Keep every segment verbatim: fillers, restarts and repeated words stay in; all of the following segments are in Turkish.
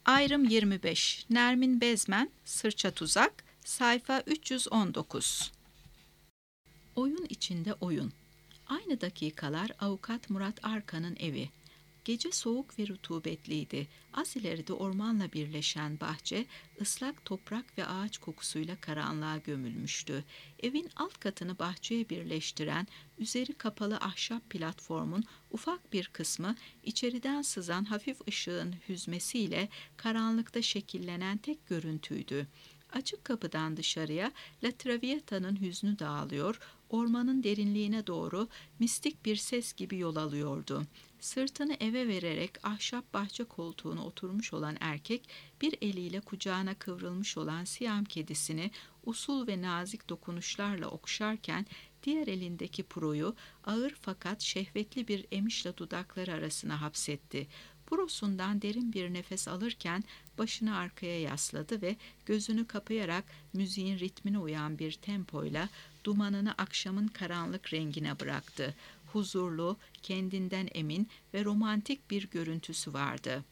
Ayrım yirmi beş. Nermin Bezmen, Sırça Tuzak, sayfa üç yüz on dokuz. Oyun içinde oyun. Aynı dakikalar Avukat Murat Arkan'ın evi. Gece soğuk ve rutubetliydi. Az ileride ormanla birleşen bahçe, ıslak toprak ve ağaç kokusuyla karanlığa gömülmüştü. Evin alt katını bahçeye birleştiren, üzeri kapalı ahşap platformun ufak bir kısmı, içeriden sızan hafif ışığın hüzmesiyle karanlıkta şekillenen tek görüntüydü. Açık kapıdan dışarıya La Traviata'nın hüznü dağılıyor, ormanın derinliğine doğru mistik bir ses gibi yol alıyordu. Sırtını eve vererek ahşap bahçe koltuğuna oturmuş olan erkek, bir eliyle kucağına kıvrılmış olan Siyam kedisini usul ve nazik dokunuşlarla okşarken, diğer elindeki puroyu ağır fakat şehvetli bir emişle dudakları arasına hapsetti. Purosundan derin bir nefes alırken başını arkaya yasladı ve gözünü kapayarak müziğin ritmine uyan bir tempoyla dumanını akşamın karanlık rengine bıraktı. Huzurlu, kendinden emin ve romantik bir görüntüsü vardı.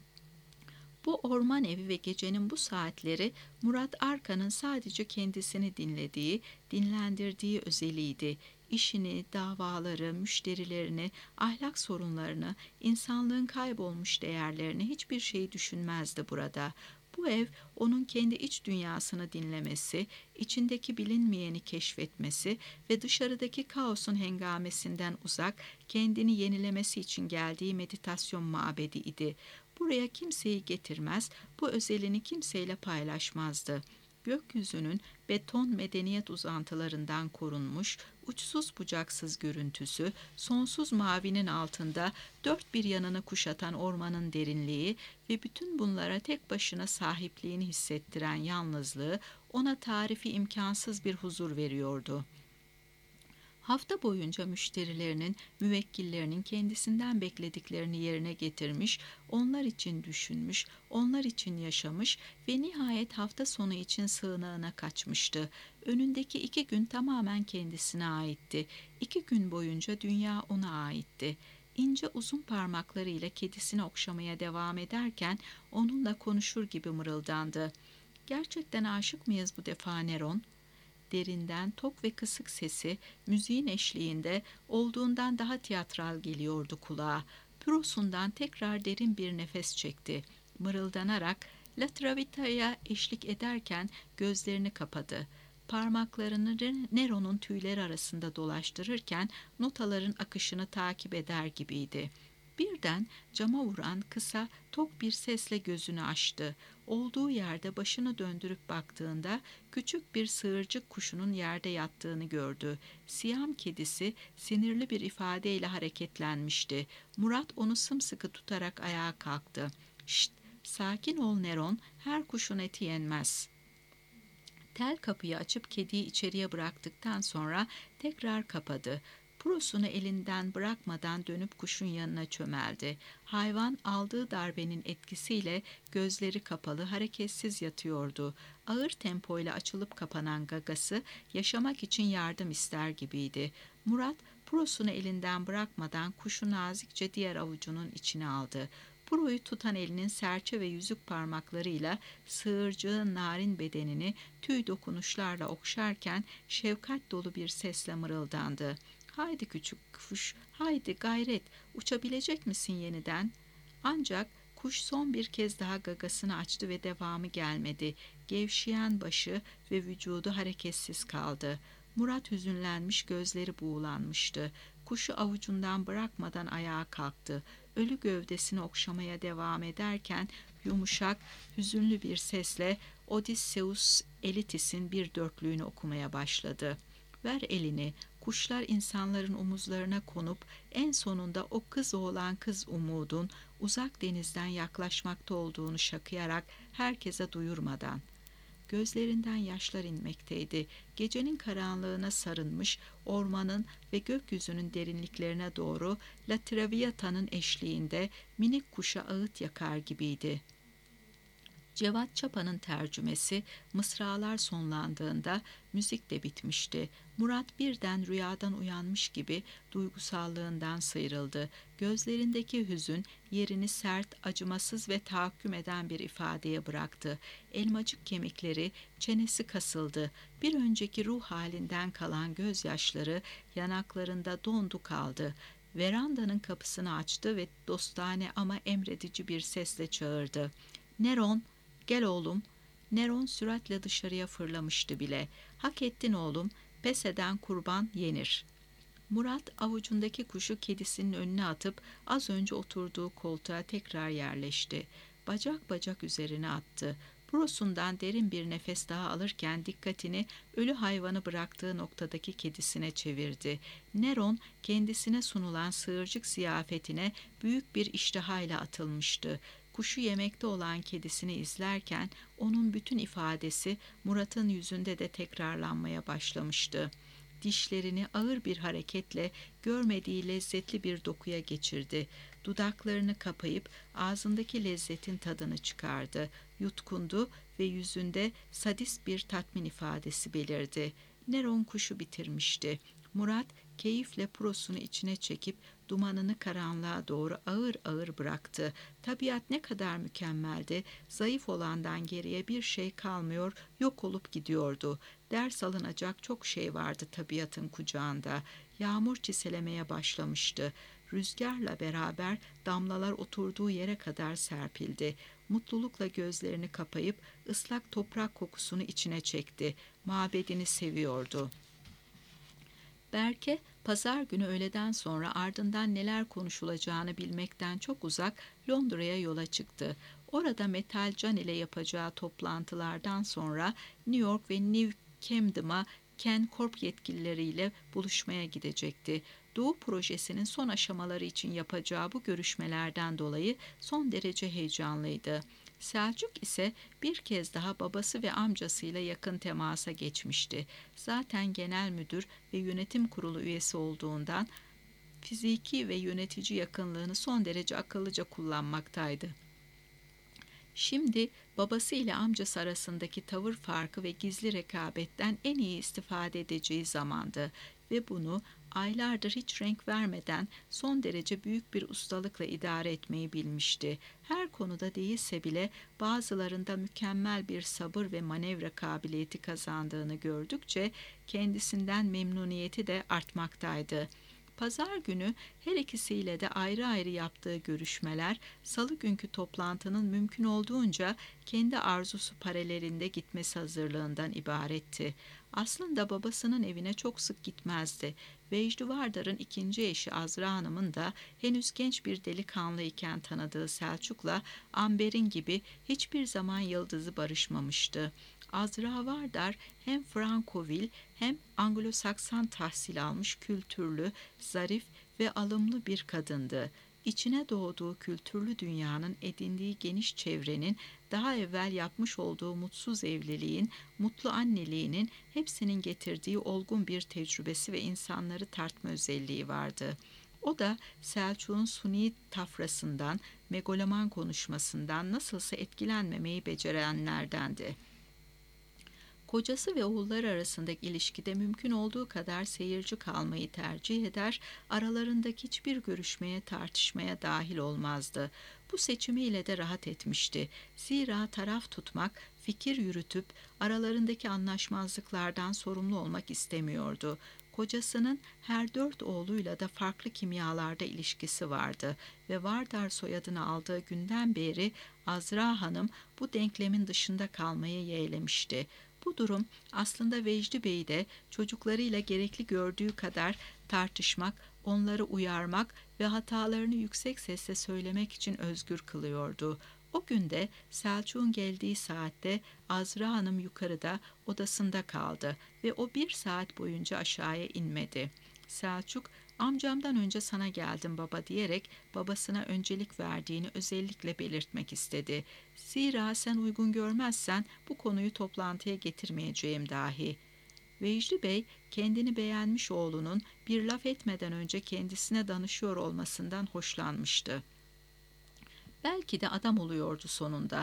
Bu orman evi ve gecenin bu saatleri Murat Arkan'ın sadece kendisini dinlediği, dinlendirdiği özeliydi. İşini, davaları, müşterilerini, ahlak sorunlarını, insanlığın kaybolmuş değerlerini, hiçbir şeyi düşünmezdi burada. Bu ev onun kendi iç dünyasını dinlemesi, içindeki bilinmeyeni keşfetmesi ve dışarıdaki kaosun hengamesinden uzak, kendini yenilemesi için geldiği meditasyon mabedi idi. Buraya kimseyi getirmez, bu özelini kimseyle paylaşmazdı. Gökyüzünün beton medeniyet uzantılarından korunmuş, uçsuz bucaksız görüntüsü, sonsuz mavinin altında dört bir yanını kuşatan ormanın derinliği ve bütün bunlara tek başına sahipliğini hissettiren yalnızlığı ona tarifi imkansız bir huzur veriyordu. Hafta boyunca müşterilerinin, müvekkillerinin kendisinden beklediklerini yerine getirmiş, onlar için düşünmüş, onlar için yaşamış ve nihayet hafta sonu için sığınağına kaçmıştı. Önündeki iki gün tamamen kendisine aitti. İki gün boyunca dünya ona aitti. İnce uzun parmaklarıyla kedisini okşamaya devam ederken onunla konuşur gibi mırıldandı. "Gerçekten aşık mıyız bu defa Neron?" Derinden tok ve kısık sesi müziğin eşliğinde olduğundan daha tiyatral geliyordu kulağa. Pürosundan tekrar derin bir nefes çekti. Mırıldanarak La Traviata'ya eşlik ederken gözlerini kapadı. Parmaklarını Nero'nun tüyleri arasında dolaştırırken notaların akışını takip eder gibiydi. Birden cama vuran kısa, tok bir sesle gözünü açtı. Olduğu yerde başını döndürüp baktığında küçük bir sığırcık kuşunun yerde yattığını gördü. Siyam kedisi sinirli bir ifadeyle hareketlenmişti. Murat onu sımsıkı tutarak ayağa kalktı. "Şşt, sakin ol Neron, her kuşun eti yenmez." Tel kapıyı açıp kediyi içeriye bıraktıktan sonra tekrar kapadı. Purosunu elinden bırakmadan dönüp kuşun yanına çömeldi. Hayvan aldığı darbenin etkisiyle gözleri kapalı, hareketsiz yatıyordu. Ağır tempoyla açılıp kapanan gagası yaşamak için yardım ister gibiydi. Murat, purosunu elinden bırakmadan kuşu nazikçe diğer avucunun içine aldı. Puroyu tutan elinin serçe ve yüzük parmaklarıyla sığırcığın narin bedenini tüy dokunuşlarla okşarken şefkat dolu bir sesle mırıldandı. "Haydi küçük kuş, haydi gayret, uçabilecek misin yeniden?" Ancak kuş son bir kez daha gagasını açtı ve devamı gelmedi. Gevşeyen başı ve vücudu hareketsiz kaldı. Murat hüzünlenmiş, gözleri buğulanmıştı. Kuşu avucundan bırakmadan ayağa kalktı. Ölü gövdesini okşamaya devam ederken yumuşak, hüzünlü bir sesle Odysseus Elitis'in bir dörtlüğünü okumaya başladı. "Ver elini." Kuşlar insanların omuzlarına konup en sonunda o kız oğlan kız umudun uzak denizden yaklaşmakta olduğunu şakıyarak herkese duyurmadan. Gözlerinden yaşlar inmekteydi. Gecenin karanlığına sarılmış ormanın ve gökyüzünün derinliklerine doğru La Traviata'nın eşliğinde minik kuşa ağıt yakar gibiydi. Cevat Çapa'nın tercümesi mısralar sonlandığında müzik de bitmişti. Murat birden rüyadan uyanmış gibi duygusallığından sıyrıldı. Gözlerindeki hüzün yerini sert, acımasız ve tahakküm eden bir ifadeye bıraktı. Elmacık kemikleri, çenesi kasıldı. Bir önceki ruh halinden kalan gözyaşları yanaklarında dondu kaldı. Verandanın kapısını açtı ve dostane ama emredici bir sesle çağırdı. "Neron, gel oğlum." Neron süratle dışarıya fırlamıştı bile. "Hak ettin oğlum, pes eden kurban yenir." Murat avucundaki kuşu kedisinin önüne atıp az önce oturduğu koltuğa tekrar yerleşti. Bacak bacak üzerine attı. Prosundan derin bir nefes daha alırken dikkatini ölü hayvanı bıraktığı noktadaki kedisine çevirdi. Neron kendisine sunulan sığırcık ziyafetine büyük bir iştihayla atılmıştı. Kuşu yemekte olan kedisini izlerken onun bütün ifadesi Murat'ın yüzünde de tekrarlanmaya başlamıştı. Dişlerini ağır bir hareketle görmediği lezzetli bir dokuya geçirdi. Dudaklarını kapayıp ağzındaki lezzetin tadını çıkardı. Yutkundu ve yüzünde sadist bir tatmin ifadesi belirdi. Neron kuşu bitirmişti. Murat keyifle prosunu içine çekip dumanını karanlığa doğru ağır ağır bıraktı. Tabiat ne kadar mükemmeldi. Zayıf olandan geriye bir şey kalmıyor, yok olup gidiyordu. Ders alınacak çok şey vardı tabiatın kucağında. Yağmur çiselemeye başlamıştı. Rüzgarla beraber damlalar oturduğu yere kadar serpildi. Mutlulukla gözlerini kapayıp ıslak toprak kokusunu içine çekti. Mabedini seviyordu. Berke, pazar günü öğleden sonra ardından neler konuşulacağını bilmekten çok uzak Londra'ya yola çıktı. Orada Metal Can ile yapacağı toplantılardan sonra New York ve New Camden'a Ken Corp yetkilileriyle buluşmaya gidecekti. Doğu projesinin son aşamaları için yapacağı bu görüşmelerden dolayı son derece heyecanlıydı. Selçuk ise bir kez daha babası ve amcasıyla yakın temasa geçmişti. Zaten genel müdür ve yönetim kurulu üyesi olduğundan fiziki ve yönetici yakınlığını son derece akıllıca kullanmaktaydı. Şimdi babası ile amcası arasındaki tavır farkı ve gizli rekabetten en iyi istifade edeceği zamandı ve bunu aylardır hiç renk vermeden son derece büyük bir ustalıkla idare etmeyi bilmişti. Her konuda değilse bile bazılarında mükemmel bir sabır ve manevra kabiliyeti kazandığını gördükçe kendisinden memnuniyeti de artmaktaydı. Pazar günü her ikisiyle de ayrı ayrı yaptığı görüşmeler, salı günkü toplantının mümkün olduğunca kendi arzusu paralelinde gitmesi hazırlığından ibaretti. Aslında babasının evine çok sık gitmezdi. Vecdi Vardar'ın ikinci eşi Azra Hanım'ın da henüz genç bir delikanlı iken tanıdığı Selçuk'la Amber'in gibi hiçbir zaman yıldızı barışmamıştı. Azra Vardar hem Frankovil hem Anglo-Saksan tahsil almış kültürlü, zarif ve alımlı bir kadındı. İçine doğduğu kültürlü dünyanın edindiği geniş çevrenin, daha evvel yapmış olduğu mutsuz evliliğin, mutlu anneliğinin hepsinin getirdiği olgun bir tecrübesi ve insanları tartma özelliği vardı. O da Selçuk'un suni tafrasından, megaloman konuşmasından nasılsa etkilenmemeyi becerenlerdendi. Kocası ve oğulları arasındaki ilişkide mümkün olduğu kadar seyirci kalmayı tercih eder, aralarındaki hiçbir görüşmeye, tartışmaya dahil olmazdı. Bu seçimiyle de rahat etmişti. Zira taraf tutmak, fikir yürütüp aralarındaki anlaşmazlıklardan sorumlu olmak istemiyordu. Kocasının her dört oğluyla da farklı kimyalarda ilişkisi vardı ve Vardar soyadını aldığı günden beri Azra Hanım bu denklemin dışında kalmayı yeğlemişti. Bu durum aslında Vecdi Bey'i de çocuklarıyla gerekli gördüğü kadar tartışmak, onları uyarmak ve hatalarını yüksek sesle söylemek için özgür kılıyordu. O gün de Selçuk'un geldiği saatte Azra Hanım yukarıda odasında kaldı ve o bir saat boyunca aşağıya inmedi. Selçuk, "Amcamdan önce sana geldim baba," diyerek babasına öncelik verdiğini özellikle belirtmek istedi. "Zira sen uygun görmezsen bu konuyu toplantıya getirmeyeceğim dahi." Vecdi Bey, kendini beğenmiş oğlunun bir laf etmeden önce kendisine danışıyor olmasından hoşlanmıştı. Belki de adam oluyordu sonunda.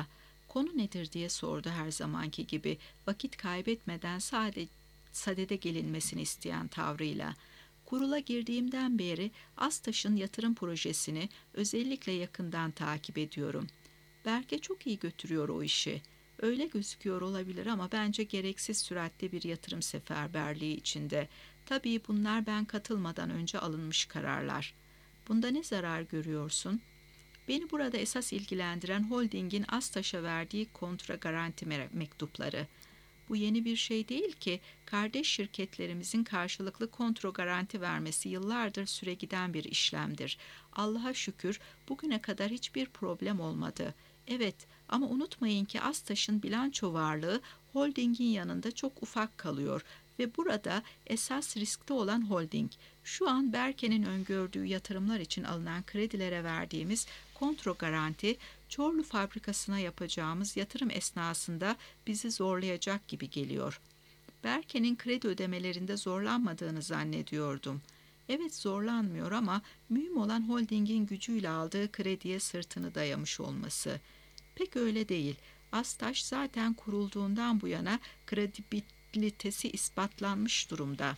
Konu nedir diye sordu her zamanki gibi, vakit kaybetmeden sade, sadede gelinmesini isteyen tavrıyla. Kurula girdiğimden beri Astaş'ın yatırım projesini özellikle yakından takip ediyorum. Berke çok iyi götürüyor o işi. Öyle gözüküyor olabilir ama bence gereksiz süratli bir yatırım seferberliği içinde. Tabii bunlar ben katılmadan önce alınmış kararlar. Bunda ne zarar görüyorsun? Beni burada esas ilgilendiren holdingin Astaş'a verdiği kontra garanti mektupları. Bu yeni bir şey değil ki, kardeş şirketlerimizin karşılıklı kontro garanti vermesi yıllardır süregiden bir işlemdir. Allah'a şükür bugüne kadar hiçbir problem olmadı. Evet, ama unutmayın ki Astaş'ın bilanço varlığı holdingin yanında çok ufak kalıyor ve burada esas riskte olan holding. Şu an Berke'nin öngördüğü yatırımlar için alınan kredilere verdiğimiz kontro garanti, Çorlu fabrikasına yapacağımız yatırım esnasında bizi zorlayacak gibi geliyor. Berke'nin kredi ödemelerinde zorlanmadığını zannediyordum. Evet, zorlanmıyor ama mühim olan holdingin gücüyle aldığı krediye sırtını dayamış olması. Pek öyle değil. Astaş zaten kurulduğundan bu yana kredibilitesi ispatlanmış durumda.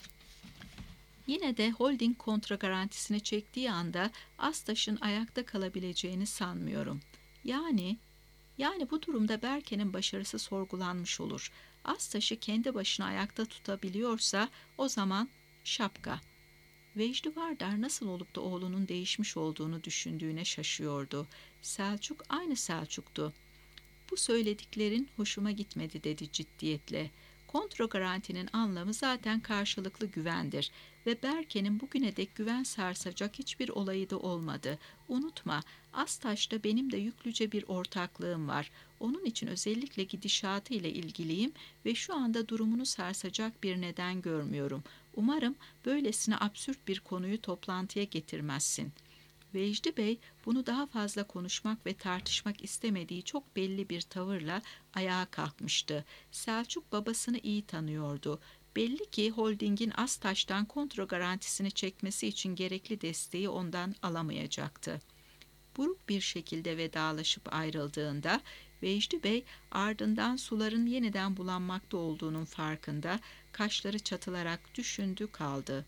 Yine de holding kontra garantisini çektiği anda Astaş'ın ayakta kalabileceğini sanmıyorum. Yani, yani bu durumda Berke'nin başarısı sorgulanmış olur. Astaş'ı kendi başına ayakta tutabiliyorsa o zaman şapka. Vecdi Vardar nasıl olup da oğlunun değişmiş olduğunu düşündüğüne şaşıyordu. Selçuk aynı Selçuk'tu. Bu söylediklerin hoşuma gitmedi dedi ciddiyetle. Kontro garantinin anlamı zaten karşılıklı güvendir ve Berke'nin bugüne dek güven sarsacak hiçbir olayı da olmadı. Unutma, Astaş'ta benim de yüklüce bir ortaklığım var. Onun için özellikle gidişatı ile ilgiliyim ve şu anda durumunu sarsacak bir neden görmüyorum. Umarım böylesine absürt bir konuyu toplantıya getirmezsin. Vecdi Bey bunu daha fazla konuşmak ve tartışmak istemediği çok belli bir tavırla ayağa kalkmıştı. Selçuk babasını iyi tanıyordu. Belli ki holdingin Astaş'tan kontro garantisini çekmesi için gerekli desteği ondan alamayacaktı. Buruk bir şekilde vedalaşıp ayrıldığında Vecdi Bey ardından suların yeniden bulanmakta olduğunun farkında, kaşları çatılarak düşündü kaldı.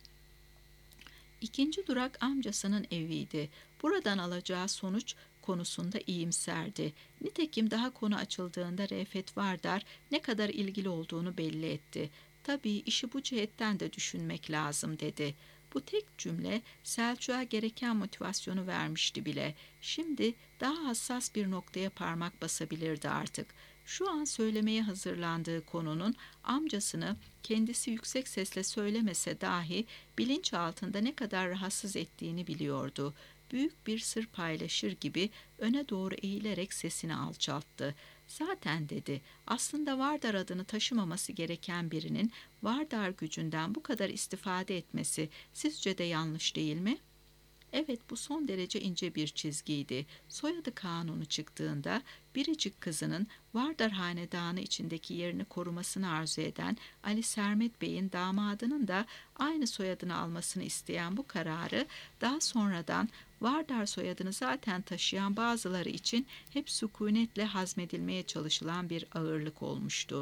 İkinci durak amcasının eviydi. Buradan alacağı sonuç konusunda iyimserdi. Nitekim daha konu açıldığında Refaet Vardar ne kadar ilgili olduğunu belli etti. Tabii işi bu cihetten de düşünmek lazım dedi. Bu tek cümle Selçuk'a gereken motivasyonu vermişti bile. Şimdi daha hassas bir noktaya parmak basabilirdi artık. Şu an söylemeye hazırlandığı konunun amcasını kendisi yüksek sesle söylemese dahi bilinç altında ne kadar rahatsız ettiğini biliyordu. Büyük bir sır paylaşır gibi öne doğru eğilerek sesini alçalttı. Zaten dedi, aslında Vardar adını taşımaması gereken birinin Vardar gücünden bu kadar istifade etmesi sizce de yanlış değil mi? Evet, bu son derece ince bir çizgiydi. Soyadı kanunu çıktığında biricik kızının Vardar hanedanı içindeki yerini korumasını arzu eden Ali Sermet Bey'in damadının da aynı soyadını almasını isteyen bu kararı daha sonradan Vardar soyadını zaten taşıyan bazıları için hep sükunetle hazmedilmeye çalışılan bir ağırlık olmuştu.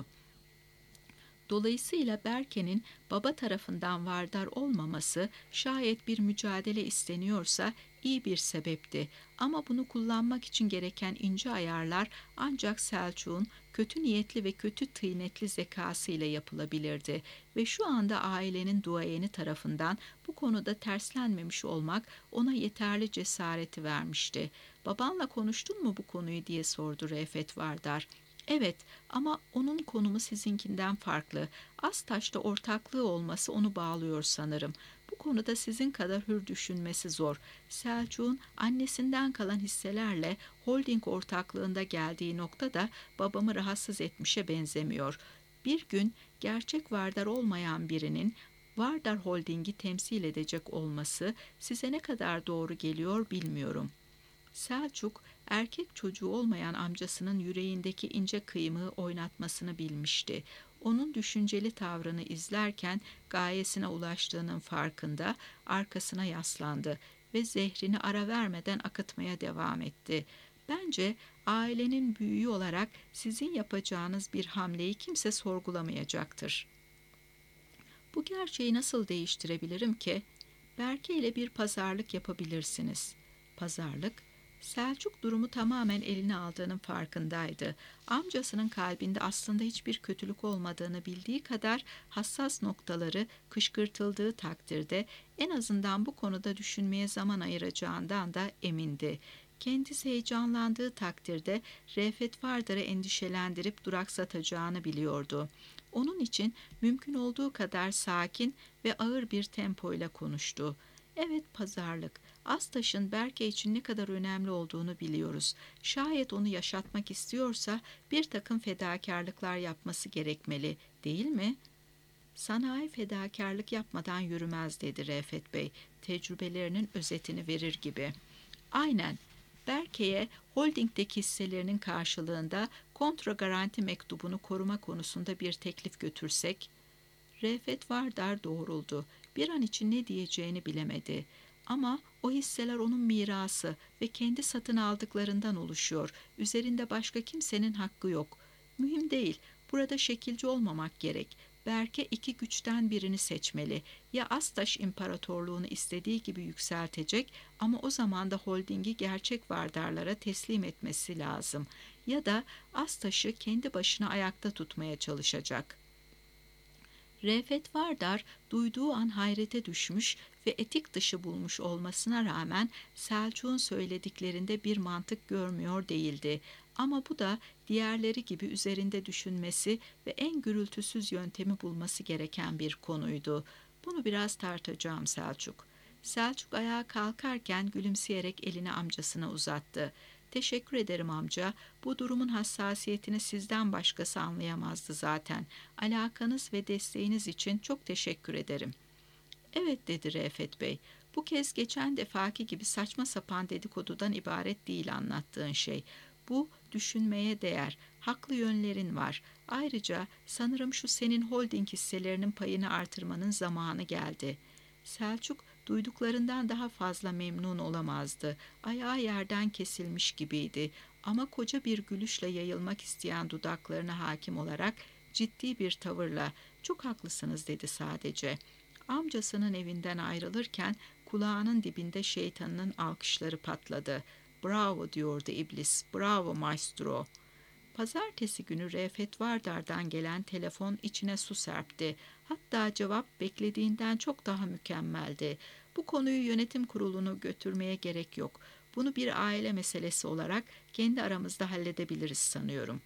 Dolayısıyla Berke'nin baba tarafından Vardar olmaması şayet bir mücadele isteniyorsa iyi bir sebepti. Ama bunu kullanmak için gereken ince ayarlar ancak Selçuk'un kötü niyetli ve kötü tıynetli zekasıyla yapılabilirdi. Ve şu anda ailenin duayeni tarafından bu konuda terslenmemiş olmak ona yeterli cesareti vermişti. "Babanla konuştun mu bu konuyu?" diye sordu Refaet Vardar. Evet, ama onun konumu sizinkinden farklı. Astaş'ta ortaklığı olması onu bağlıyor sanırım. Bu konuda sizin kadar hür düşünmesi zor. Selçuk'un annesinden kalan hisselerle holding ortaklığında geldiği nokta da babamı rahatsız etmişe benzemiyor. Bir gün gerçek Vardar olmayan birinin Vardar Holding'i temsil edecek olması size ne kadar doğru geliyor bilmiyorum. Selçuk, erkek çocuğu olmayan amcasının yüreğindeki ince kıymığı oynatmasını bilmişti. Onun düşünceli tavrını izlerken gayesine ulaştığının farkında arkasına yaslandı ve zehrini ara vermeden akıtmaya devam etti. Bence ailenin büyüğü olarak sizin yapacağınız bir hamleyi kimse sorgulamayacaktır. Bu gerçeği nasıl değiştirebilirim ki? Berke ile bir pazarlık yapabilirsiniz. Pazarlık, Selçuk durumu tamamen eline aldığının farkındaydı. Amcasının kalbinde aslında hiçbir kötülük olmadığını bildiği kadar hassas noktaları kışkırtıldığı takdirde en azından bu konuda düşünmeye zaman ayıracağından da emindi. Kendisi heyecanlandığı takdirde Refet Vardar'ı endişelendirip duraksatacağını biliyordu. Onun için mümkün olduğu kadar sakin ve ağır bir tempoyla konuştu. Evet, pazarlık. Astaş'ın Berke için ne kadar önemli olduğunu biliyoruz. Şayet onu yaşatmak istiyorsa bir takım fedakarlıklar yapması gerekmeli, değil mi? Sanayi fedakarlık yapmadan yürümez, dedi Refet Bey, tecrübelerinin özetini verir gibi. Aynen. Berke'ye holdingdeki hisselerinin karşılığında kontra garanti mektubunu koruma konusunda bir teklif götürsek. Refet Vardar doğruldu. Bir an için ne diyeceğini bilemedi. Ama o hisseler onun mirası ve kendi satın aldıklarından oluşuyor. Üzerinde başka kimsenin hakkı yok. Mühim değil. Burada şekilci olmamak gerek. Berke iki güçten birini seçmeli. Ya Astaş İmparatorluğunu istediği gibi yükseltecek ama o zaman da holdingi gerçek vardarlara teslim etmesi lazım. Ya da Astaş'ı kendi başına ayakta tutmaya çalışacak. Refet Vardar duyduğu an hayrete düşmüş ve etik dışı bulmuş olmasına rağmen Selçuk'un söylediklerinde bir mantık görmüyor değildi. Ama bu da diğerleri gibi üzerinde düşünmesi ve en gürültüsüz yöntemi bulması gereken bir konuydu. Bunu biraz tartacağım Selçuk. Selçuk ayağa kalkarken gülümseyerek elini amcasına uzattı. Teşekkür ederim amca. Bu durumun hassasiyetini sizden başkası anlayamazdı zaten. Alakanız ve desteğiniz için çok teşekkür ederim. Evet, dedi Refet Bey. Bu kez geçen defaki gibi saçma sapan dedikodudan ibaret değil anlattığın şey. Bu düşünmeye değer. Haklı yönlerin var. Ayrıca sanırım şu senin holding hisselerinin payını artırmanın zamanı geldi. Selçuk duyduklarından daha fazla memnun olamazdı. Ayağı yerden kesilmiş gibiydi ama koca bir gülüşle yayılmak isteyen dudaklarına hakim olarak ciddi bir tavırla "Çok haklısınız," dedi sadece. Amcasının evinden ayrılırken kulağının dibinde şeytanının alkışları patladı. "Bravo," diyordu iblis, "bravo maestro." Pazartesi günü Refet Vardar'dan gelen telefon içine su serpti. Hatta cevap beklediğinden çok daha mükemmeldi. Bu konuyu yönetim kurulunu götürmeye gerek yok. Bunu bir aile meselesi olarak kendi aramızda halledebiliriz sanıyorum.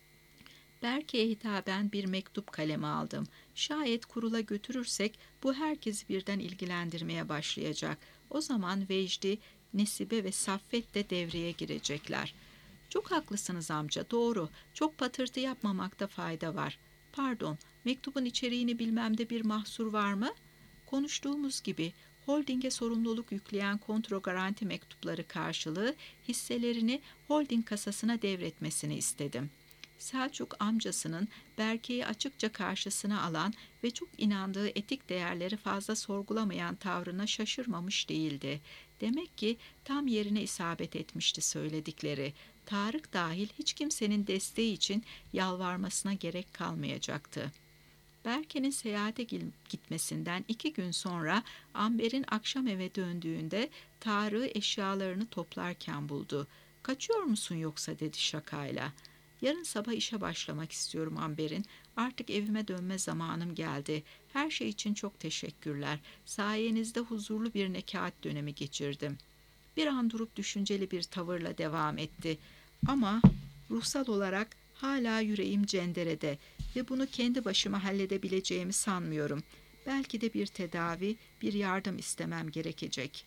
Berke'ye hitaben bir mektup kaleme aldım. Şayet kurula götürürsek bu herkesi birden ilgilendirmeye başlayacak. O zaman Vecdi, Nesibe ve Saffet de devreye girecekler. Çok haklısınız amca, doğru. Çok patırtı yapmamakta fayda var. Pardon, mektubun içeriğini bilmemde bir mahsur var mı? Konuştuğumuz gibi holdinge sorumluluk yükleyen kontro garanti mektupları karşılığı hisselerini holding kasasına devretmesini istedim. Selçuk amcasının Berke'yi açıkça karşısına alan ve çok inandığı etik değerleri fazla sorgulamayan tavrına şaşırmamış değildi. Demek ki tam yerine isabet etmişti söyledikleri. Tarık dahil hiç kimsenin desteği için yalvarmasına gerek kalmayacaktı. Berke'nin seyahate gitmesinden iki gün sonra Amber'in akşam eve döndüğünde Tarık'ı eşyalarını toplarken buldu. "Kaçıyor musun yoksa?" dedi şakayla. "Yarın sabah işe başlamak istiyorum Amber'in. Artık evime dönme zamanım geldi. Her şey için çok teşekkürler. Sayenizde huzurlu bir nekaat dönemi geçirdim." Bir an durup düşünceli bir tavırla devam etti. "Ama ruhsal olarak hala yüreğim cenderede ve bunu kendi başıma halledebileceğimi sanmıyorum. Belki de bir tedavi, bir yardım istemem gerekecek."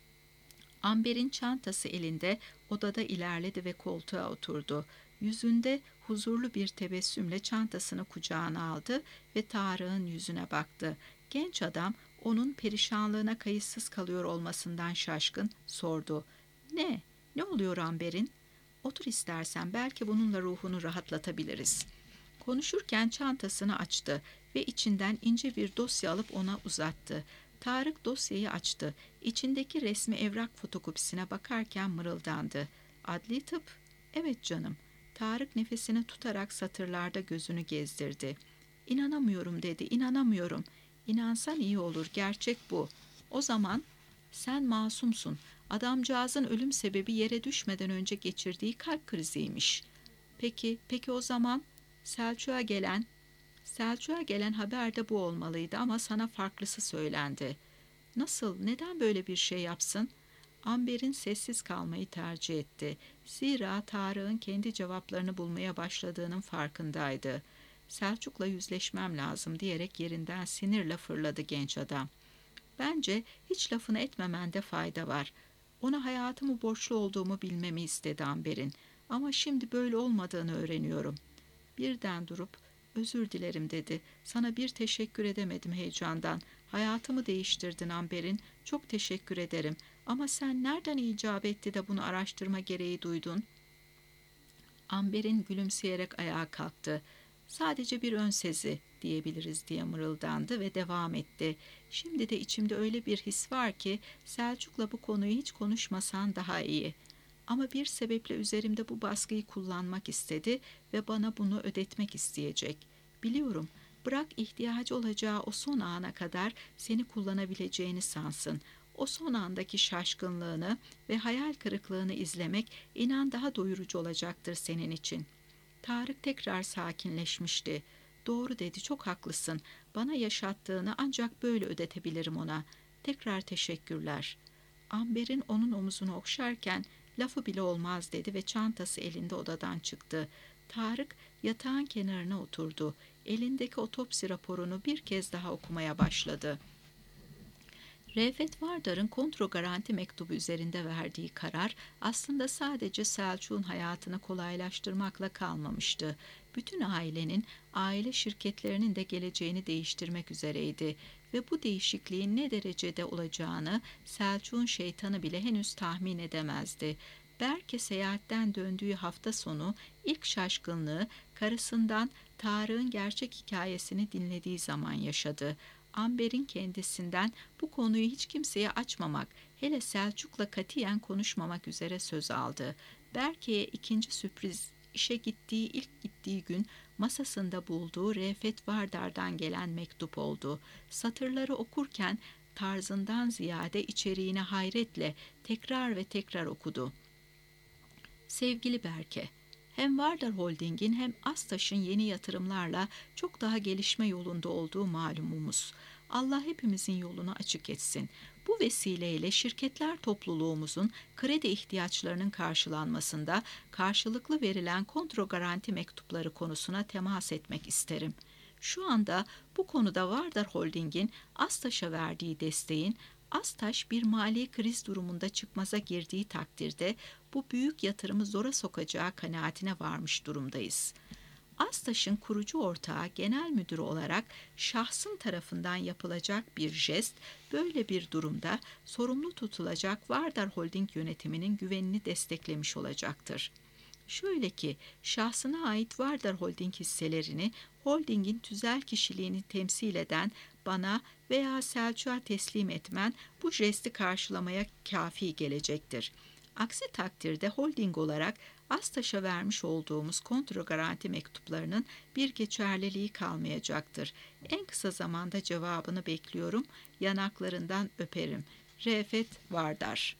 Amber'in çantası elinde odada ilerledi ve koltuğa oturdu. Yüzünde huzurlu bir tebessümle çantasını kucağına aldı ve Tarık'ın yüzüne baktı. Genç adam onun perişanlığına kayıtsız kalıyor olmasından şaşkın sordu. "Ne? Ne oluyor Amber'in?" "Otur istersen, belki bununla ruhunu rahatlatabiliriz." Konuşurken çantasını açtı ve içinden ince bir dosya alıp ona uzattı. Tarık dosyayı açtı. İçindeki resmi evrak fotokopisine bakarken mırıldandı. Adli tıp? Evet canım. Tarık nefesini tutarak satırlarda gözünü gezdirdi. İnanamıyorum dedi, inanamıyorum. İnansan iyi olur, gerçek bu. O zaman sen masumsun. Adamcağızın ölüm sebebi yere düşmeden önce geçirdiği kalp kriziymiş. Peki, peki o zaman Selçuk'a gelen, Selçuk'a gelen haber de bu olmalıydı ama sana farklısı söylendi. Nasıl, neden böyle bir şey yapsın? Amber'in sessiz kalmayı tercih etti. Zira Tarık'ın kendi cevaplarını bulmaya başladığının farkındaydı. Selçuk'la yüzleşmem lazım diyerek yerinden sinirle fırladı genç adam. Bence hiç lafını etmemende fayda var. Ona hayatımı borçlu olduğumu bilmemi istedi Amber'in. Ama şimdi böyle olmadığını öğreniyorum. Birden durup özür dilerim dedi. Sana bir teşekkür edemedim heyecandan. Hayatımı değiştirdin Amber'in. Çok teşekkür ederim. Ama sen nereden icap etti de bunu araştırma gereği duydun? Amber'in gülümseyerek ayağa kalktı. Sadece bir ön sezi diyebiliriz diye mırıldandı ve devam etti. Şimdi de içimde öyle bir his var ki Selçuk'la bu konuyu hiç konuşmasan daha iyi. Ama bir sebeple üzerimde bu baskıyı kullanmak istedi ve bana bunu ödetmek isteyecek. Biliyorum, bırak ihtiyacı olacağı o son ana kadar seni kullanabileceğini sansın. O son andaki şaşkınlığını ve hayal kırıklığını izlemek inan daha doyurucu olacaktır senin için. Tarık tekrar sakinleşmişti. Doğru dedi, çok haklısın. Bana yaşattığını ancak böyle ödetebilirim ona. Tekrar teşekkürler. Amber'in onun omuzunu okşarken lafı bile olmaz dedi ve çantası elinde odadan çıktı. Tarık yatağın kenarına oturdu. Elindeki otopsi raporunu bir kez daha okumaya başladı. Refaet Vardar'ın kontro garanti mektubu üzerinde verdiği karar aslında sadece Selçuk'un hayatını kolaylaştırmakla kalmamıştı. Bütün ailenin, aile şirketlerinin de geleceğini değiştirmek üzereydi ve bu değişikliğin ne derecede olacağını Selçuk'un şeytanı bile henüz tahmin edemezdi. Berke seyahatten döndüğü hafta sonu ilk şaşkınlığı karısından Tarık'ın gerçek hikayesini dinlediği zaman yaşadı. Amber'in kendisinden bu konuyu hiç kimseye açmamak, hele Selçuk'la katiyen konuşmamak üzere söz aldı. Berke'ye ikinci sürpriz işe gittiği ilk gittiği gün masasında bulduğu Refaet Vardar'dan gelen mektup oldu. Satırları okurken tarzından ziyade içeriğine hayretle tekrar ve tekrar okudu. Sevgili Berke, hem Vardar Holding'in hem Astaş'ın yeni yatırımlarla çok daha gelişme yolunda olduğu malumumuz. Allah hepimizin yolunu açık etsin. Bu vesileyle şirketler topluluğumuzun kredi ihtiyaçlarının karşılanmasında karşılıklı verilen kontro garanti mektupları konusuna temas etmek isterim. Şu anda bu konuda Vardar Holding'in Astaş'a verdiği desteğin Astaş bir mali kriz durumunda çıkmaza girdiği takdirde bu büyük yatırımı zora sokacağı kanaatine varmış durumdayız. Astaş'ın kurucu ortağı genel müdürü olarak şahsın tarafından yapılacak bir jest, böyle bir durumda sorumlu tutulacak Vardar Holding yönetiminin güvenini desteklemiş olacaktır. Şöyle ki, şahsına ait Vardar Holding hisselerini holdingin tüzel kişiliğini temsil eden bana veya Selçuk'a teslim etmen bu jesti karşılamaya kafi gelecektir. Aksi takdirde holding olarak Astaş'a vermiş olduğumuz kontro garanti mektuplarının bir geçerliliği kalmayacaktır. En kısa zamanda cevabını bekliyorum. Yanaklarından öperim. Refaet Vardar.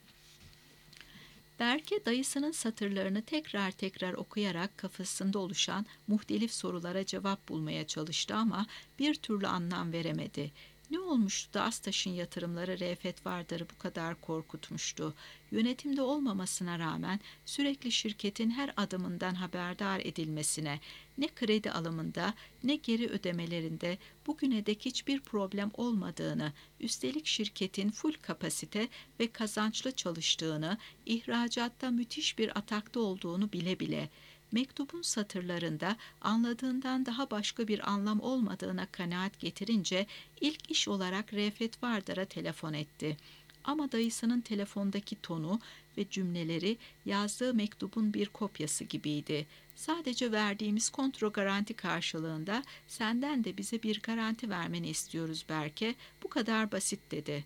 Berke dayısının satırlarını tekrar tekrar okuyarak kafasında oluşan muhtelif sorulara cevap bulmaya çalıştı ama bir türlü anlam veremedi. Ne olmuştu da Astaş'ın yatırımları Refaet Vardar'ı bu kadar korkutmuştu? Yönetimde olmamasına rağmen sürekli şirketin her adımından haberdar edilmesine, ne kredi alımında ne geri ödemelerinde bugüne dek hiçbir problem olmadığını, üstelik şirketin full kapasite ve kazançlı çalıştığını, ihracatta müthiş bir atakta olduğunu bile bile, mektubun satırlarında anladığından daha başka bir anlam olmadığına kanaat getirince ilk iş olarak Refaet Vardar'a telefon etti. Ama dayısının telefondaki tonu ve cümleleri yazdığı mektubun bir kopyası gibiydi. Sadece verdiğimiz kontro garanti karşılığında senden de bize bir garanti vermeni istiyoruz Berke. Bu kadar basit dedi.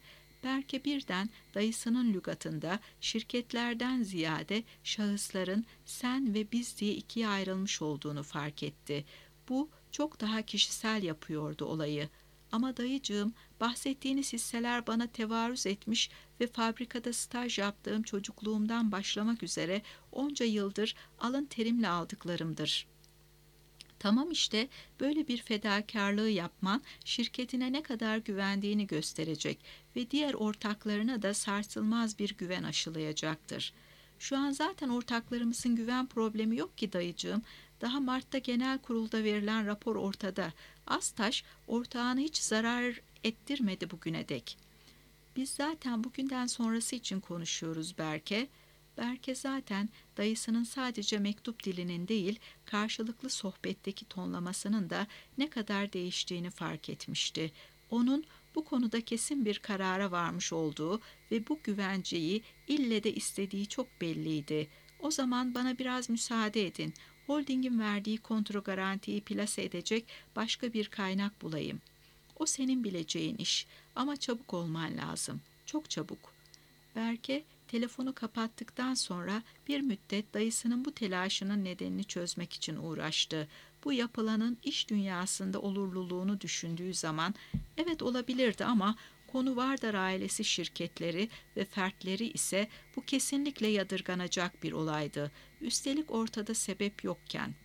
Berke birden dayısının lügatında şirketlerden ziyade şahısların sen ve biz diye ikiye ayrılmış olduğunu fark etti. Bu çok daha kişisel yapıyordu olayı. Ama dayıcığım, bahsettiğiniz hisseler bana tevarüz etmiş ve fabrikada staj yaptığım çocukluğumdan başlamak üzere onca yıldır alın terimle aldıklarımdır. Tamam işte, böyle bir fedakarlığı yapman şirketine ne kadar güvendiğini gösterecek ve diğer ortaklarına da sarsılmaz bir güven aşılayacaktır. Şu an zaten ortaklarımızın güven problemi yok ki dayıcığım. Daha Mart'ta genel kurulda verilen rapor ortada. Astaş ortağını hiç zarar ettirmedi bugüne dek. Biz zaten bugünden sonrası için konuşuyoruz Berke. Berke zaten dayısının sadece mektup dilinin değil, karşılıklı sohbetteki tonlamasının da ne kadar değiştiğini fark etmişti. Onun bu konuda kesin bir karara varmış olduğu ve bu güvenceyi ille de istediği çok belliydi. O zaman bana biraz müsaade edin. Holdingin verdiği kontro garantiyi plase edecek başka bir kaynak bulayım. O senin bileceğin iş ama çabuk olman lazım. Çok çabuk. Berke telefonu kapattıktan sonra bir müddet dayısının bu telaşının nedenini çözmek için uğraştı. Bu yapılanın iş dünyasında olurluluğunu düşündüğü zaman evet olabilirdi ama konu Vardar ailesi şirketleri ve fertleri ise bu kesinlikle yadırganacak bir olaydı. Üstelik ortada sebep yokken.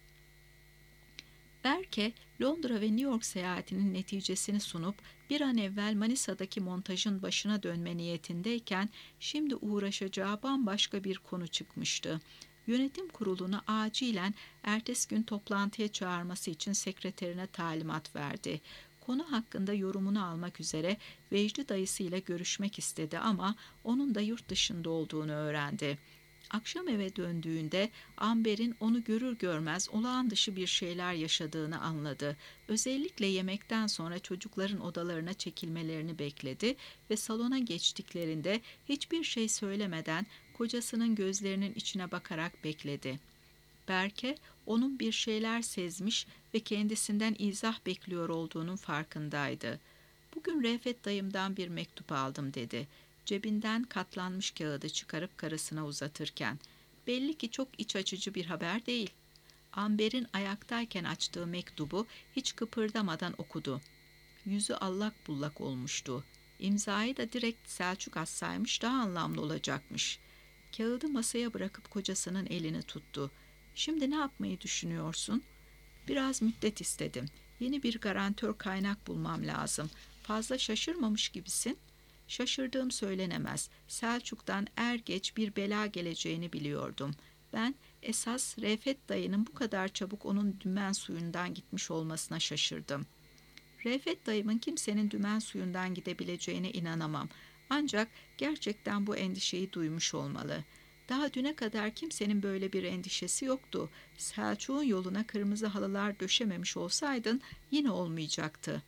Berke, Londra ve New York seyahatinin neticesini sunup bir an evvel Manisa'daki montajın başına dönme niyetindeyken şimdi uğraşacağı bambaşka bir konu çıkmıştı. Yönetim kurulunu acilen ertesi gün toplantıya çağırması için sekreterine talimat verdi. Konu hakkında yorumunu almak üzere Vecdi dayısıyla görüşmek istedi ama onun da yurt dışında olduğunu öğrendi. Akşam eve döndüğünde Amber'in onu görür görmez olağan dışı bir şeyler yaşadığını anladı. Özellikle yemekten sonra çocukların odalarına çekilmelerini bekledi ve salona geçtiklerinde hiçbir şey söylemeden kocasının gözlerinin içine bakarak bekledi. Berke onun bir şeyler sezmiş ve kendisinden izah bekliyor olduğunun farkındaydı. "Bugün Refet dayımdan bir mektup aldım," dedi. Cebinden katlanmış kağıdı çıkarıp karısına uzatırken. "Belli ki çok iç açıcı bir haber değil." Amber'in ayaktayken açtığı mektubu hiç kıpırdamadan okudu. Yüzü allak bullak olmuştu. İmzayı da direkt Selçuk atsaymış daha anlamlı olacakmış. Kağıdı masaya bırakıp kocasının elini tuttu. "Şimdi ne yapmayı düşünüyorsun?" "Biraz müddet istedim. Yeni bir garantör kaynak bulmam lazım. Fazla şaşırmamış gibisin." "Şaşırdığım söylenemez. Selçuk'tan er geç bir bela geleceğini biliyordum. Ben esas Refet dayının bu kadar çabuk onun dümen suyundan gitmiş olmasına şaşırdım." "Refet dayımın kimsenin dümen suyundan gidebileceğine inanamam. Ancak gerçekten bu endişeyi duymuş olmalı. Daha düne kadar kimsenin böyle bir endişesi yoktu. Selçuk'un yoluna kırmızı halılar döşememiş olsaydın yine olmayacaktı."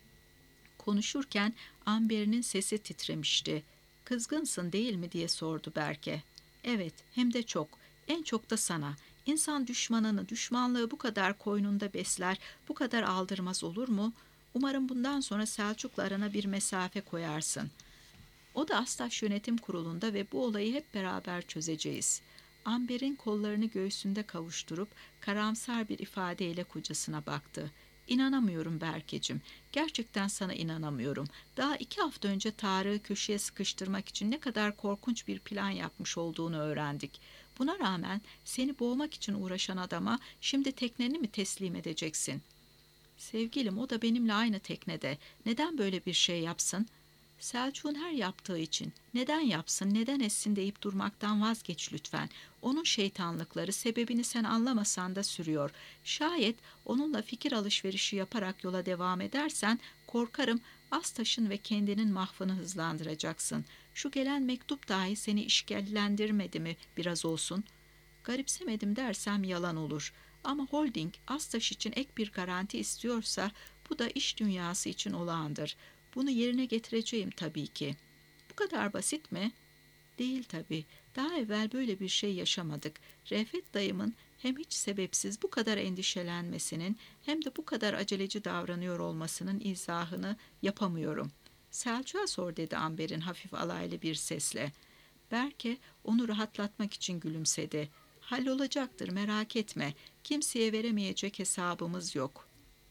Konuşurken Amber'in sesi titremişti. "Kızgınsın değil mi?" diye sordu Berke. "Evet, hem de çok. En çok da sana. İnsan düşmanını, düşmanlığı bu kadar koynunda besler, bu kadar aldırmaz olur mu? Umarım bundan sonra Selçuk'la arana bir mesafe koyarsın. O da Astaş Yönetim Kurulu'nda ve bu olayı hep beraber çözeceğiz." Amber'in kollarını göğsünde kavuşturup karamsar bir ifadeyle kocasına baktı. "İnanamıyorum Berkeciğim. Gerçekten sana inanamıyorum. Daha iki hafta önce Tarık'ı köşeye sıkıştırmak için ne kadar korkunç bir plan yapmış olduğunu öğrendik. Buna rağmen seni boğmak için uğraşan adama şimdi tekneni mi teslim edeceksin?" "Sevgilim, o da benimle aynı teknede. Neden böyle bir şey yapsın?" "Selçuk'un her yaptığı için. Neden yapsın, neden etsin deyip durmaktan vazgeç lütfen. Onun şeytanlıkları sebebini sen anlamasan da sürüyor. Şayet onunla fikir alışverişi yaparak yola devam edersen korkarım Astaş'ın ve kendinin mahvını hızlandıracaksın. Şu gelen mektup dahi seni işkillendirmedi mi biraz olsun?" "Garipsemedim dersem yalan olur. Ama holding Astaş için ek bir garanti istiyorsa bu da iş dünyası için olağandır. Bunu yerine getireceğim tabii ki." "Bu kadar basit mi?" "Değil tabii. Daha evvel böyle bir şey yaşamadık. Refet dayımın hem hiç sebepsiz bu kadar endişelenmesinin hem de bu kadar aceleci davranıyor olmasının izahını yapamıyorum." Selçuk'a sor dedi Amber'in hafif alaylı bir sesle. Berke onu rahatlatmak için gülümsedi. Hallolacaktır, merak etme. Kimseye veremeyecek hesabımız yok.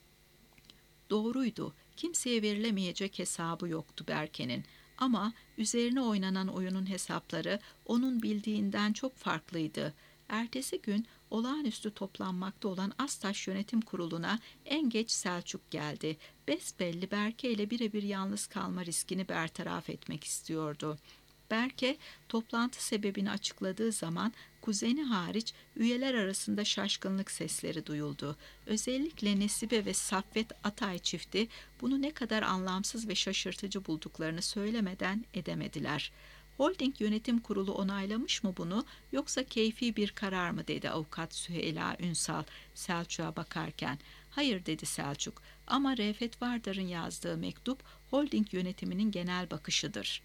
Doğruydu. Kimseye verilemeyecek hesabı yoktu Berke'nin. Ama üzerine oynanan oyunun hesapları onun bildiğinden çok farklıydı. Ertesi gün olağanüstü toplanmakta olan Astaş Yönetim Kurulu'na en geç Selçuk geldi. Besbelli Berke ile birebir yalnız kalma riskini bertaraf etmek istiyordu. Berke toplantı sebebini açıkladığı zaman kuzeni hariç üyeler arasında şaşkınlık sesleri duyuldu. Özellikle Nesibe ve Saffet Atay çifti bunu ne kadar anlamsız ve şaşırtıcı bulduklarını söylemeden edemediler. Holding Yönetim Kurulu onaylamış mı bunu, yoksa keyfi bir karar mı dedi avukat Süheyla Ünsal Selçuk'a bakarken. Hayır dedi Selçuk, ama Refet Vardar'ın yazdığı mektup holding yönetiminin genel bakışıdır.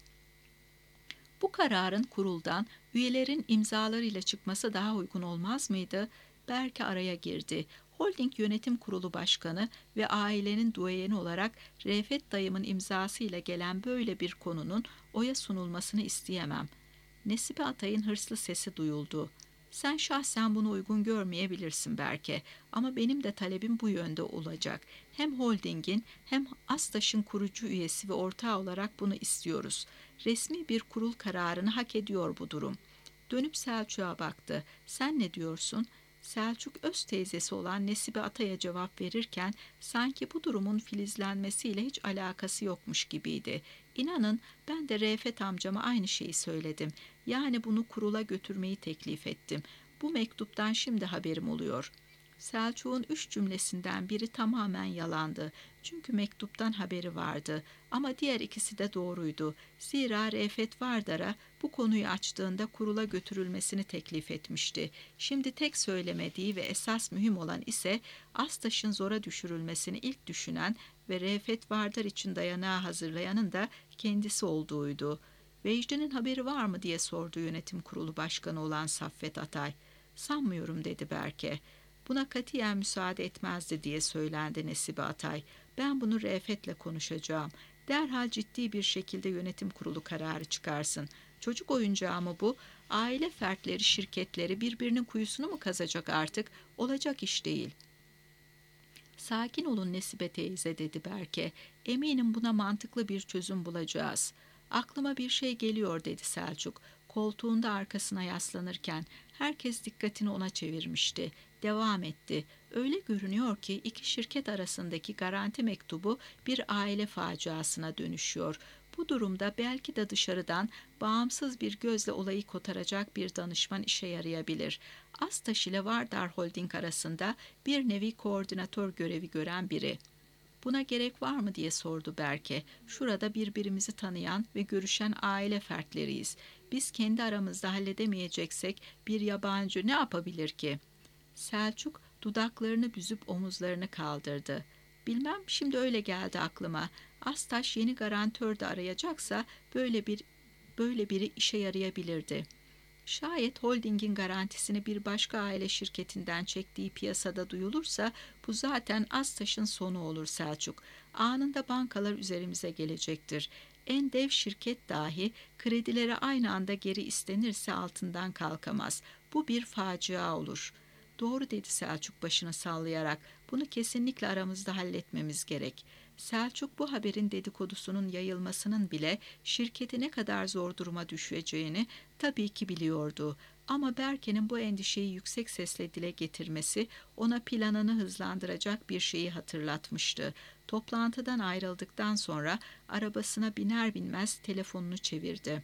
Bu kararın kuruldan üyelerin imzalarıyla çıkması daha uygun olmaz mıydı? Berke araya girdi. Holding Yönetim Kurulu Başkanı ve ailenin duayeni olarak Refet dayımın imzasıyla gelen böyle bir konunun oya sunulmasını isteyemem. Nesibe Atay'ın hırslı sesi duyuldu. Sen şahsen bunu uygun görmeyebilirsin Berke, ama benim de talebim bu yönde olacak. Hem holdingin hem Astaş'ın kurucu üyesi ve ortağı olarak bunu istiyoruz. Resmi bir kurul kararını hak ediyor bu durum. Dönüp Selçuk'a baktı. Sen ne diyorsun? Selçuk öz teyzesi olan Nesibe Atay'a cevap verirken sanki bu durumun filizlenmesiyle hiç alakası yokmuş gibiydi. İnanın ben de Refet amcama aynı şeyi söyledim. Yani bunu kurula götürmeyi teklif ettim. Bu mektuptan şimdi haberim oluyor. Selçuk'un üç cümlesinden biri tamamen yalandı. Çünkü mektuptan haberi vardı. Ama diğer ikisi de doğruydu. Zira Refet Vardar'a bu konuyu açtığında kurula götürülmesini teklif etmişti. Şimdi tek söylemediği ve esas mühim olan ise Astaş'ın zora düşürülmesini ilk düşünen ve Refet Vardar için dayanağı hazırlayanın da kendisi olduğuydu. Vecdi'nin haberi var mı diye sordu yönetim kurulu başkanı olan Saffet Atay. Sanmıyorum dedi Berke. Buna katiyen müsaade etmezdi diye söylendi Nesibe Atay. Ben bunu Refet'le konuşacağım. Derhal ciddi bir şekilde yönetim kurulu kararı çıkarsın. Çocuk oyuncağı mı bu? Aile fertleri, şirketleri birbirinin kuyusunu mu kazacak artık? Olacak iş değil. Sakin olun Nesibe teyze dedi Berke. Eminim buna mantıklı bir çözüm bulacağız. Aklıma bir şey geliyor dedi Selçuk. Koltuğunda arkasına yaslanırken herkes dikkatini ona çevirmişti. Devam etti. Öyle görünüyor ki iki şirket arasındaki garanti mektubu bir aile faciasına dönüşüyor. Bu durumda belki de dışarıdan bağımsız bir gözle olayı kotaracak bir danışman işe yarayabilir. Astaş ile Vardar Holding arasında bir nevi koordinatör görevi gören biri. Buna gerek var mı diye sordu Berke. Şurada birbirimizi tanıyan ve görüşen aile fertleriyiz. Biz kendi aramızda halledemeyeceksek bir yabancı ne yapabilir ki? Selçuk dudaklarını büzüp omuzlarını kaldırdı. Bilmem, şimdi öyle geldi aklıma. Astaş yeni garantör de arayacaksa böyle bir böyle biri işe yarayabilirdi. Şayet holdingin garantisini bir başka aile şirketinden çektiği piyasada duyulursa bu zaten Astaş'ın sonu olur Selçuk. Anında bankalar üzerimize gelecektir. En dev şirket dahi kredilere aynı anda geri istenirse altından kalkamaz. Bu bir facia olur. Doğru dedi Selçuk başını sallayarak. Bunu kesinlikle aramızda halletmemiz gerek. Selçuk bu haberin dedikodusunun yayılmasının bile şirketi ne kadar zor duruma düşeceğini tabii ki biliyordu. Ama Berke'nin bu endişeyi yüksek sesle dile getirmesi ona planını hızlandıracak bir şeyi hatırlatmıştı. Toplantıdan ayrıldıktan sonra arabasına biner binmez telefonunu çevirdi.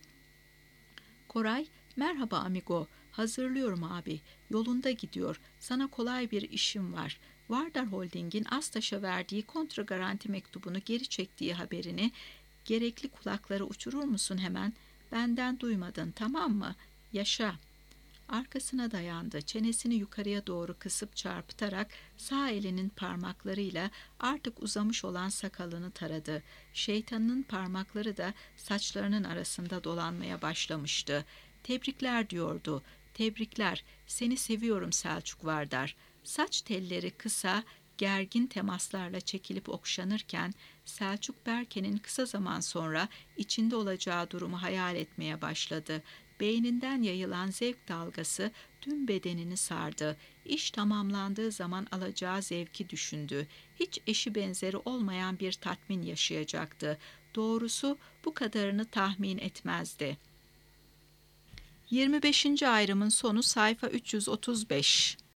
Koray, merhaba amigo, hazırlıyorum abi, yolunda gidiyor, sana kolay bir işim var. Vardar Holding'in Astaş'a verdiği kontra garanti mektubunu geri çektiği haberini gerekli kulaklara uçurur musun hemen? Benden duymadın, tamam mı? Yaşa. Arkasına dayandı. Çenesini yukarıya doğru kısıp çarpıtarak sağ elinin parmaklarıyla artık uzamış olan sakalını taradı. Şeytanının parmakları da saçlarının arasında dolanmaya başlamıştı. Tebrikler diyordu. Tebrikler. Seni seviyorum Selçuk Vardar. Saç telleri kısa, gergin temaslarla çekilip okşanırken Selçuk Berke'nin kısa zaman sonra içinde olacağı durumu hayal etmeye başladı. Beyninden yayılan zevk dalgası tüm bedenini sardı. İş tamamlandığı zaman alacağı zevki düşündü. Hiç eşi benzeri olmayan bir tatmin yaşayacaktı. Doğrusu bu kadarını tahmin etmezdi. yirmi beşinci ayrımın sonu sayfa üç yüz otuz beş.